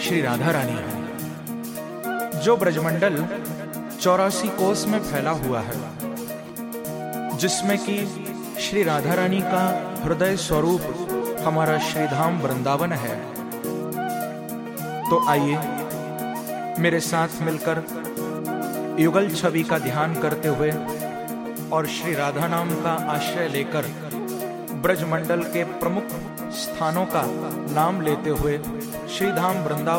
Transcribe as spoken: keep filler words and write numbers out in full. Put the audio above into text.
श्री राधा रानी है, जो ब्रजमंडल चौरासी कोस में फैला हुआ है, जिसमें कि श्री राधा रानी का हृदय स्वरूप हमारा श्रीधाम वृंदावन है। तो आइए मेरे साथ मिलकर युगल छवि का ध्यान करते हुए और श्री राधा नाम का आश्रय लेकर ब्रजमंडल के प्रमुख स्थानों का नाम लेते हुए श्रीधाम वृंदावन